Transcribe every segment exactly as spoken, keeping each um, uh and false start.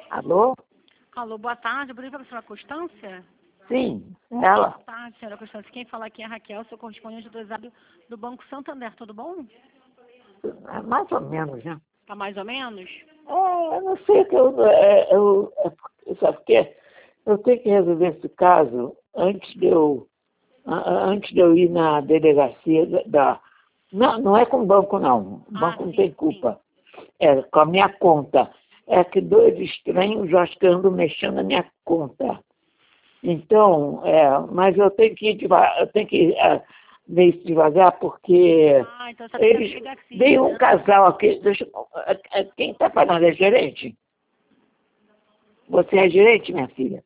Alô? Alô, boa tarde. Eu poderia falar com a senhora Constância? Sim, ela. Boa tarde, senhora Constância. Quem fala aqui é a Raquel, sou correspondente autorizado do Banco Santander. Tudo bom? É mais ou menos, né? Tá mais ou menos? É, eu não sei que eu, é, eu é, porque- sabe por quê? Eu tenho que resolver esse caso antes de eu, a- a- antes de eu ir na delegacia da, da- não, não é com o banco não, o Ah, banco não sim, tem culpa, é com a minha conta. É que dois estranhos já que andam mexendo na minha conta. Então, é, mas eu tenho que ir devagar, eu tenho que ir é, meio devagar porque Ah, então você tem que ir na eles delegacia, veio um né? casal aqui, deixa, eu- é, é, quem está falando é gerente? Você é gerente, minha filha?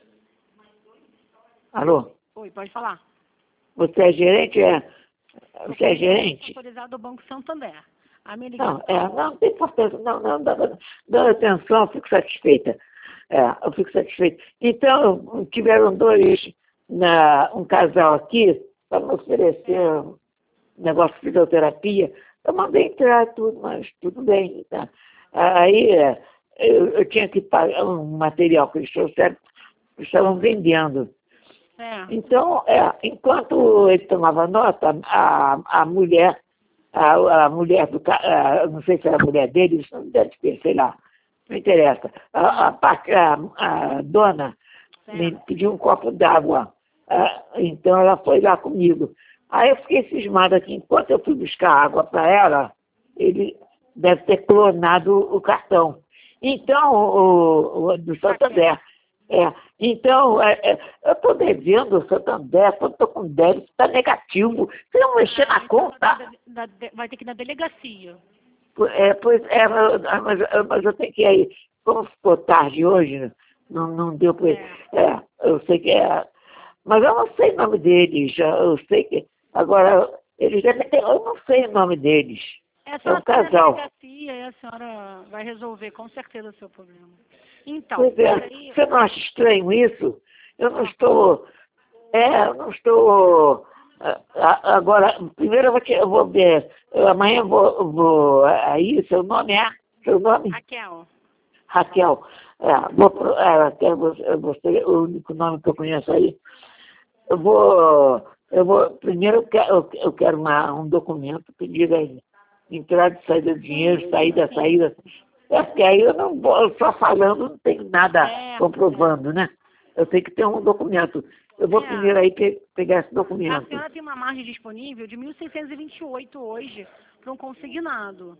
Alô? Oi, pode falar. Você é gerente? É, Sou você é gerente? autorizado do Banco Santander. A minha Não, ligação... é, não tem importância, não, não, dando, dando atenção, eu fico satisfeita. É, eu fico satisfeita. Então, tiveram dois, na, um casal aqui, para me oferecer um negócio de fisioterapia. Eu mandei entrar tudo, mas tudo bem. Tá? Aí é, eu, eu tinha que pagar um material que eles trouxeram, eles estavam vendendo. É. Então, é, enquanto ele tomava nota, a, a mulher, a, a mulher do ca- a, não sei se era a mulher dele, isso não deve ter, sei lá, não interessa. A, a, pa- a, a dona me Certo. pediu um copo d'água, ah, então ela foi lá comigo. Aí eu fiquei cismada que enquanto eu fui buscar água para ela, ele deve ter clonado o cartão. Então, o, o do Santander. É, então, é, é, eu estou devendo o Santander, quando estou com débito, está negativo. Se não mexer Ah, na então conta, vai ter da- da- vai ter que ir na delegacia. é, pois é, mas, mas, mas eu tenho que ir aí. Como ficou tarde hoje, não, não deu para. É. É, eu sei que é. Mas eu não sei o nome deles. Eu sei que. Agora, eles devem ter. Eu não sei o nome deles. É É só um ir na casal. delegacia e a senhora vai resolver com certeza o seu problema. Então, Pois é. peraí. Você não acha estranho isso? Eu não estou. É, eu não estou. a- a- Agora, primeiro eu vou, te, eu vou ver. Eu, amanhã eu vou, eu vou. Aí, seu nome é? Seu nome? Raquel. Raquel. É, vou, pro- é, Raquel, você, você, o único nome que eu conheço aí. Eu vou. Eu vou primeiro eu quero, eu, eu quero uma, um documento que diga aí, entrada e saída de dinheiro, saída, sim. saída. É, porque aí eu não vou, só falando, não tenho nada É, comprovando, né? Eu tenho que ter um documento. Eu vou É. primeiro aí pe- pegar esse A documento. senhora tem uma margem disponível de mil seiscentos e vinte e oito hoje para um consignado.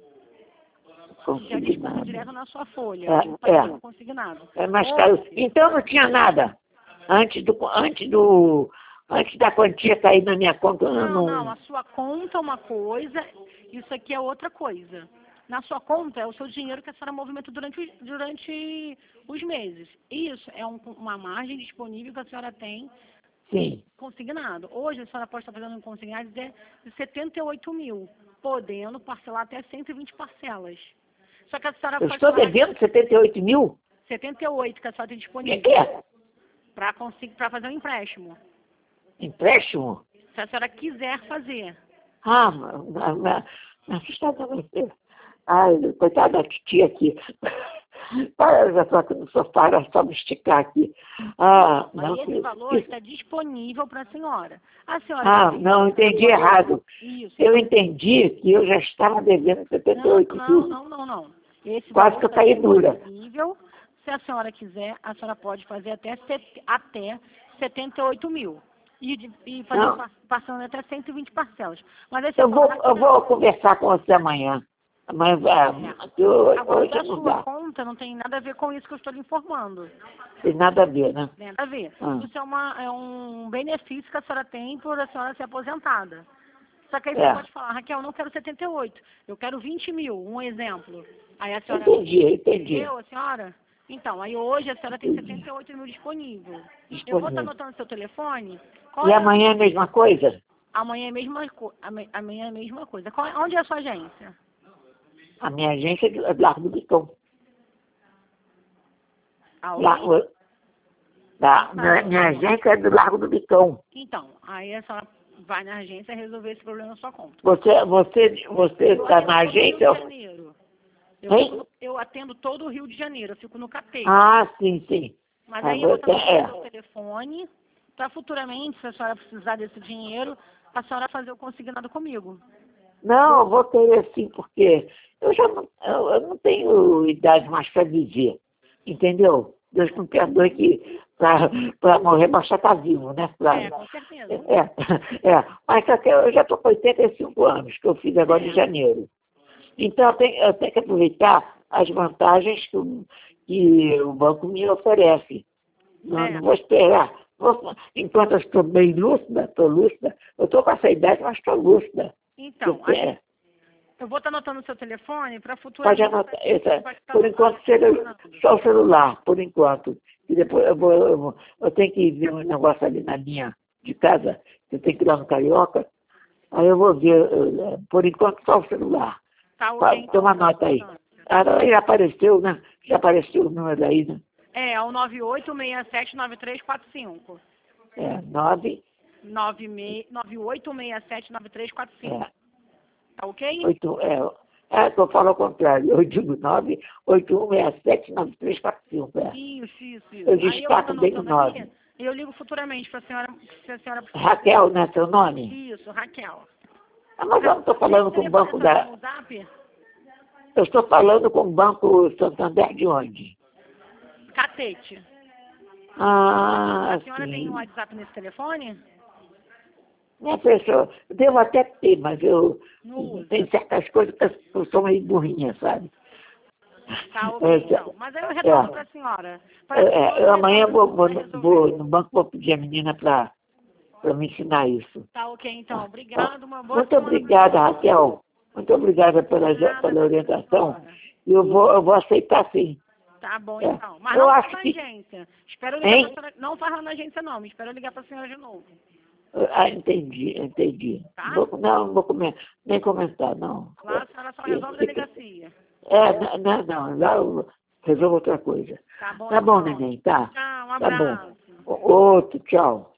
Já Consegui desconta nada. direto na sua folha. É, Um pagamento é. consignado. É mais caro. Então não tinha nada. Antes do, antes do, antes da quantia cair na minha conta, eu Não, não. não. A sua conta é uma coisa, isso aqui é outra coisa. Na sua conta é o seu dinheiro que a senhora movimenta durante, os- durante os meses. Isso é um- uma margem disponível que a senhora tem Sim. consignado. Hoje a senhora pode estar fazendo um consignado de de setenta e oito mil, podendo parcelar até cento e vinte parcelas. Só que a senhora Eu pode estou falar devendo setenta e oito mil? setenta e oito que a senhora tem O que disponível é? para conseguir para fazer um empréstimo. Empréstimo? Se a senhora quiser fazer. Ah, mas, mas, mas assustada você. Ai, coitada da titia aqui. Para, já estou aqui no sofá, era só me esticar aqui. Ah, não, Aí esse que, valor que, está disponível para a senhora. A senhora ah, quiser- não, entendi errado. Isso. Eu entendi que eu já estava devendo setenta e Não, oito não, mil. não, não, não. Esse Quase valor que eu está caí dura. disponível. Se a senhora quiser, a senhora pode fazer até, set- até setenta e oito mil. E, de- e fazer Não, pa- passando até cento e vinte parcelas. Mas aí você eu vou, fala, eu vou conversar com você amanhã. Mas ah, eu- agora hoje da não sua dá. conta não tem nada a ver com isso que eu estou lhe informando. Tem nada a ver, né? Tem nada a ver. Ah. Isso é, uma, é um benefício que a senhora tem por a senhora ser aposentada. Só que aí É. você pode falar, Raquel, eu não quero setenta e oito, eu quero vinte mil, um exemplo. Aí a senhora... Entendi, entendi. Entendeu, a senhora? Então, aí hoje a senhora tem setenta e oito mil disponível. Eu vou estar Disponível. anotando seu telefone. Qual E é? amanhã é a mesma coisa? Amanhã é a mesma, co... Ama- amanhã é a mesma coisa. Qual é- Onde é a sua agência? A minha agência é do Largo do Bicão. Aonde? Largo, da, minha, minha agência é do Largo do Bicão. Então, aí a senhora vai na agência resolver esse problema na sua conta. Você você, você Eu está ainda na estou no Rio agência? de Janeiro. Eu, fico no- eu atendo todo o Rio de Janeiro, eu fico no Catete. Ah, sim, sim. Mas Ah, aí eu vou você- estar é. no seu telefone, para futuramente, se a senhora precisar desse dinheiro, a senhora fazer o consignado comigo. Não, eu vou querer sim, porque eu já não, eu, eu não tenho idade mais para viver, entendeu? Deus me perdoe que para morrer basta estar vivo, né? Pra, É, com certeza. é, é, mas até eu já estou com oitenta e cinco anos, que eu fiz agora É. em janeiro. Então eu tenho, eu tenho que aproveitar as vantagens que o, que o banco me oferece. Não, É. não vou esperar. Vou- enquanto eu estou bem lúcida, estou lúcida, eu estou com essa idade, mas estou lúcida. Então, Eu quero. aí, eu vou estar anotando o seu telefone para Pode futuramente... anotar. a gente Essa, vai estar por enquanto, seja funcionando. só o celular, por enquanto. E depois eu, vou, eu, vou- eu tenho que ver um negócio ali na linha de casa, eu tenho que ir lá no Carioca, aí eu vou ver, eh, por enquanto, só o celular. Tá ok, Tá, então, toma tá nota aí. funcionando. Ah, não, já apareceu, né? Já apareceu o número aí, né? É, é o nove oito seis sete nove três quatro cinco. É, nove, nove oito seis sete nove três quatro cinco. é, Tá ok? oito, é, é, que eu falo ao contrário, eu digo nove, oito um seis sete nove três quatro cinco, é. Isso, isso, isso. Eu Aí eu vou destaco bem o anotando aqui nome. e eu ligo futuramente para a senhora, se a senhora precisar. Raquel, né, seu nome? Isso, Raquel. Ah, mas eu não estou falando com o banco Telefone tá da... no Zap? Eu estou falando com o Banco Santander de onde? Catete. Ah, A senhora tem um sim. WhatsApp nesse telefone? Minha pessoa, devo até ter, mas eu Não usa. tem certas coisas que eu sou meio burrinha, sabe? Tá ok, É, então. Mas aí eu retorno para a senhora. Pra é, senhora é, eu amanhã resolver vou, vou, pra no- resolver. vou no banco vou pedir a menina para me ensinar isso. Tá ok, então. Obrigado, uma boa Muito semana. obrigada, Raquel. Muito obrigada pela, Nada, pela orientação. senhora. E eu vou, eu vou aceitar sim. Tá bom, É. então. Mas Eu não acho faz na que- agência. Espero ligar Hein? pra senhora. Não faz lá na agência, não. Me espero ligar para a senhora de novo. Ah, entendi, entendi. Tá? Vou- não, não vou comer, nem comentar, não. Lá a senhora só resolve a delegacia. É, não, não, não, lá eu resolvo outra coisa. Tá bom, Tá bom, então. neném, tá? Tchau, um Tá bom. abraço. O- Outro, tchau.